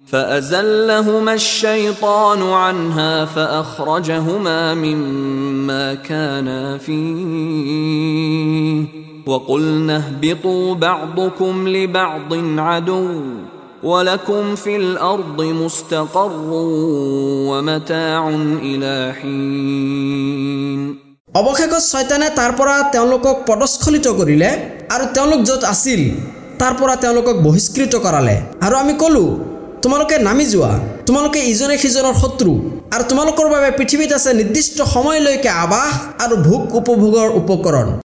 فأزلهما الشيطان عنها فأخرجهما مما كانا فيه وقلنا اهبطوا بعضكم لبعض عدو ولكم في الأرض مستقر ومتاع إلى حين অবশেষত শয়তানে তাৰ পৰা তেওঁলোকক পদস্খলিত কৰিলে আৰু তেওঁলোক যত আছিল তাৰ পৰা তেওঁলোকক বহিষ্কৃত কৰালে আৰু আমি কলো তোমালোকে নামি যোৱা তোমালোকে ইজনে সিজনৰ শত্ৰু আৰু তোমালোকৰ বাবে পৃথিৱীত আছে নিৰ্দিষ্ট সময়লৈকে আবাস আৰু ভোগ উপভোগৰ উপকৰণ